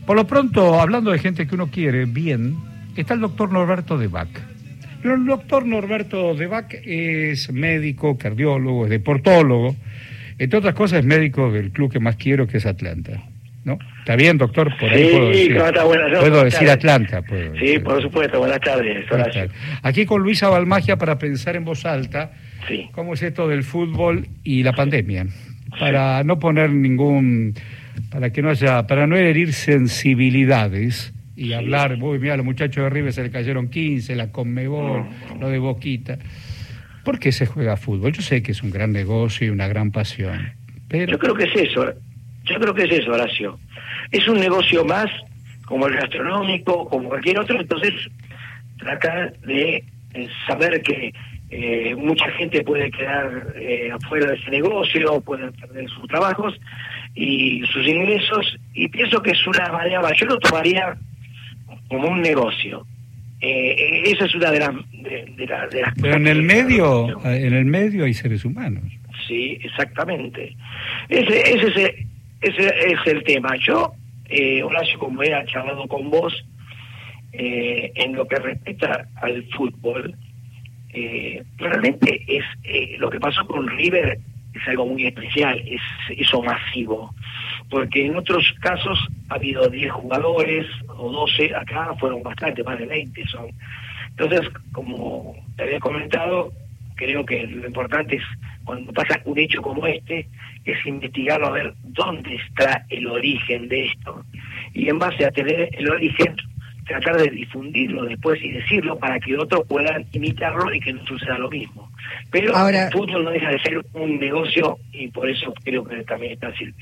Por lo pronto, hablando de gente que uno quiere bien, está el doctor Norberto Debac. El doctor Norberto Debac es médico, cardiólogo, es deportólogo. Entre otras cosas, es médico del club que más quiero, que es Atlanta. ¿No? ¿Está bien, doctor? Por ahí puedo decir, puedo decir Atlanta. Puedo sí, decir. Por supuesto. Buenas tardes, Horacio. Aquí con Luisa Balmagia para pensar en voz alta, sí. ¿Cómo es esto del fútbol y la pandemia? Para no poner ningún... para no herir sensibilidades y hablar, mira, a los muchachos de River se le cayeron 15, la Conmebol, lo de Boquita. ¿Por qué se juega fútbol? Yo sé que es un gran negocio y una gran pasión, pero... Yo creo que es eso, Horacio. Es un negocio más, como el gastronómico, como cualquier otro, entonces trata de saber que mucha gente puede quedar afuera de ese negocio, pueden perder sus trabajos y sus ingresos, y pienso que es una manera, yo lo tomaría como un negocio. Esa es una de las pero en el medio hay seres humanos. Sí, exactamente. Ese es el tema. Yo, Horacio, como he charlado con vos, en lo que respecta al fútbol, realmente es lo que pasó con River es algo muy especial, es eso masivo, porque en otros casos ha habido 10 jugadores o 12, acá fueron bastante, más de 20 son. Entonces, como te había comentado, creo que lo importante es, cuando pasa un hecho como este, es investigarlo, a ver dónde está el origen de esto, y en base a tener el origen, tratar de difundirlo después y decirlo para que otros puedan imitarlo y que no suceda lo mismo. Pero ahora, el fútbol no deja de ser un negocio, y por eso creo que también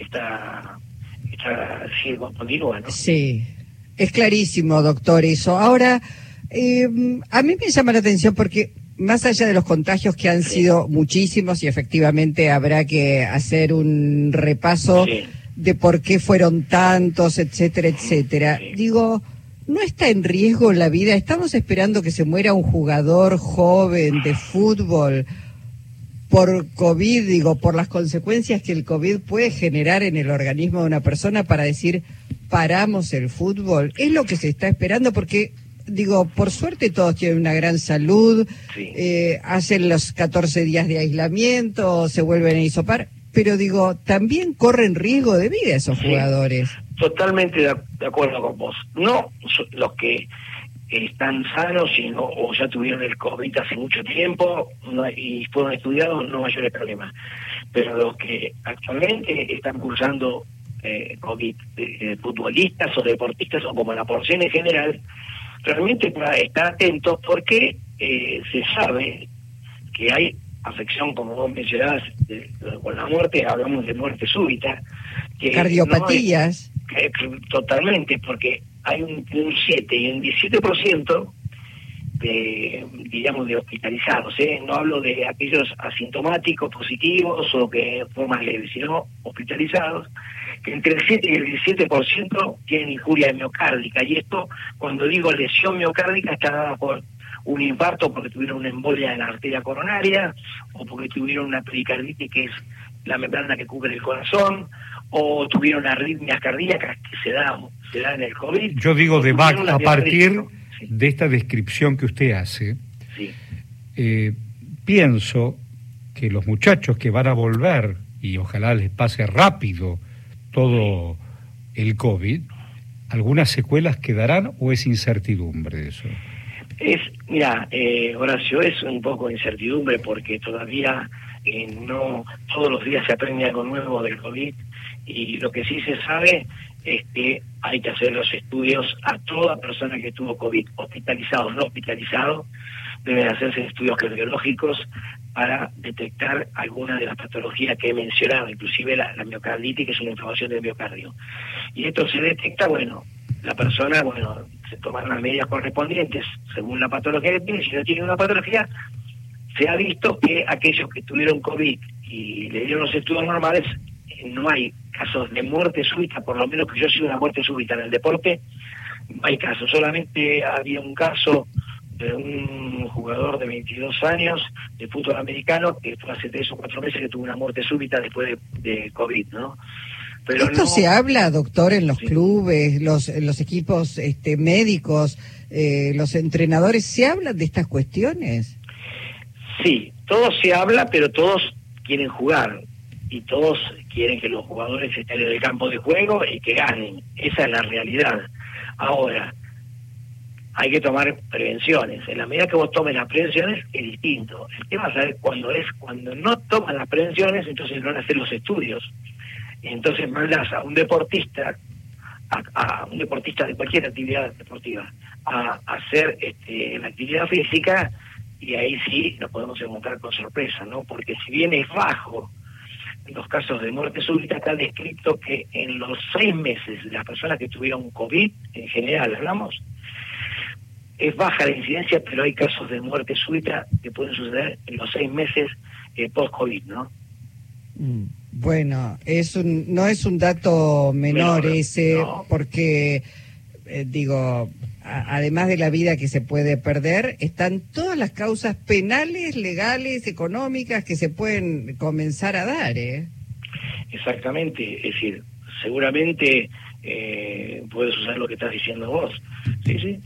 continúa, ¿no? Sí, es clarísimo, doctor, eso. Ahora, a mí me llama la atención porque más allá de los contagios que han sido muchísimos, y efectivamente habrá que hacer un repaso de por qué fueron tantos, etcétera, etcétera. Digo, ¿no está en riesgo la vida? ¿Estamos esperando que se muera un jugador joven de fútbol por COVID, por las consecuencias que el COVID puede generar en el organismo de una persona, para decir, paramos el fútbol? ¿Es lo que se está esperando? Porque, por suerte todos tienen una gran salud, hacen los 14 días de aislamiento, se vuelven a hisopar, pero también corren riesgo de vida esos jugadores. Totalmente de acuerdo con vos. No los que están sanos o ya tuvieron el COVID hace mucho tiempo y fueron estudiados, no mayores problemas. Pero los que actualmente están cursando COVID, futbolistas o deportistas, o como la población en general, realmente para estar atentos, porque se sabe que hay afección, como vos mencionabas, con la muerte, hablamos de muerte súbita. Que cardiopatías. Totalmente, porque hay un 7 y un 17% de hospitalizados, no hablo de aquellos asintomáticos, positivos o que forman leves, sino hospitalizados, que entre el 7 y el 17% tienen injuria miocárdica, y esto, cuando digo lesión miocárdica, está dada por un infarto porque tuvieron una embolia en la arteria coronaria, o porque tuvieron una pericarditis, que es la membrana que cubre el corazón, o tuvieron arritmias cardíacas que se da en el COVID. Yo digo, Debac, a partir de esta descripción que usted hace, pienso que los muchachos que van a volver, y ojalá les pase rápido todo el COVID, ¿algunas secuelas quedarán o es incertidumbre eso? Horacio, es un poco de incertidumbre, porque todavía no todos los días se aprende algo nuevo del COVID, y lo que sí se sabe es que hay que hacer los estudios a toda persona que tuvo COVID, hospitalizado o no hospitalizado. Deben hacerse estudios cardiológicos para detectar alguna de las patologías que he mencionado, inclusive la miocarditis, que es una inflamación del miocardio. Y esto se detecta, la persona, se toman las medidas correspondientes según la patología que tiene. Si no tiene una patología, se ha visto que aquellos que tuvieron COVID y le dieron los estudios normales, no hay casos de muerte súbita, por lo menos que yo siga una muerte súbita en el deporte, no hay casos. Solamente había un caso de un jugador de 22 años de fútbol americano que fue hace 3 o 4 meses, que tuvo una muerte súbita después de COVID, ¿no? Pero ¿Esto no, se habla, doctor, en los sí. clubes, los equipos médicos, los entrenadores, se hablan de estas cuestiones? Sí, todo se habla, pero todos quieren jugar y todos quieren que los jugadores estén en el campo de juego y que ganen. Esa es la realidad. Ahora, hay que tomar prevenciones. En la medida que vos tomes las prevenciones, es distinto. El tema es saber cuando no toman las prevenciones, entonces no van a hacer los estudios. Y entonces mandas a un deportista, a un deportista de cualquier actividad deportiva, a hacer la actividad física, y ahí sí nos podemos encontrar con sorpresa, ¿no? Porque si bien es bajo los casos de muerte súbita, está descrito que en los 6 meses de las personas que tuvieron COVID, en general hablamos, es baja la incidencia, pero hay casos de muerte súbita que pueden suceder en los 6 meses post-COVID, ¿no? Bueno, no es un dato menor ese, no. porque, además de la vida que se puede perder, están todas las causas penales, legales, económicas que se pueden comenzar a dar, ¿eh? Exactamente, es decir, seguramente puede suceder lo que estás diciendo vos, sí,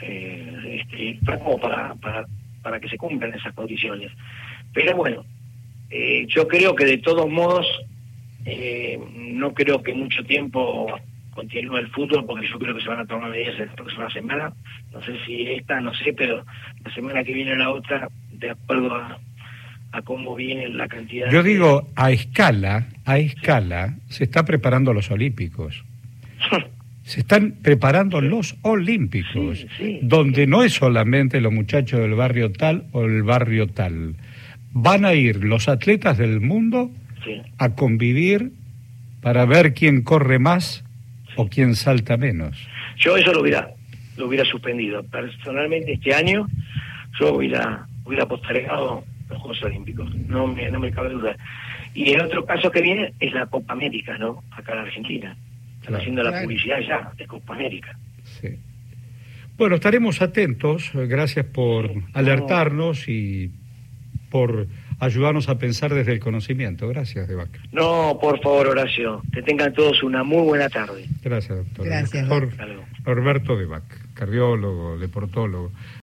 como para que se cumplan esas condiciones. Pero bueno, yo creo que de todos modos, no creo que mucho tiempo continúe el fútbol, porque yo creo que se van a tomar medidas en la próxima semana. No sé si esta, no sé, pero la semana que viene la otra, de acuerdo a cómo viene la cantidad. Yo digo, a escala, se está preparando los Olímpicos. Se están preparando los Olímpicos, sí. Donde no es solamente los muchachos del barrio tal o el barrio tal. Van a ir los atletas del mundo a convivir para ver quién corre más o quién salta menos. Yo eso lo hubiera suspendido. Personalmente este año yo hubiera postergado los Juegos Olímpicos, no me cabe duda. Y el otro caso que viene es la Copa América, ¿no? Acá en Argentina. Están haciendo la publicidad ya de Copa América. Sí. Bueno, estaremos atentos. Gracias por alertarnos y por ayudarnos a pensar desde el conocimiento. Gracias, Debac. No, por favor, Horacio. Que tengan todos una muy buena tarde. Gracias, doctor. Gracias, Doctor Norberto Debac, cardiólogo, deportólogo.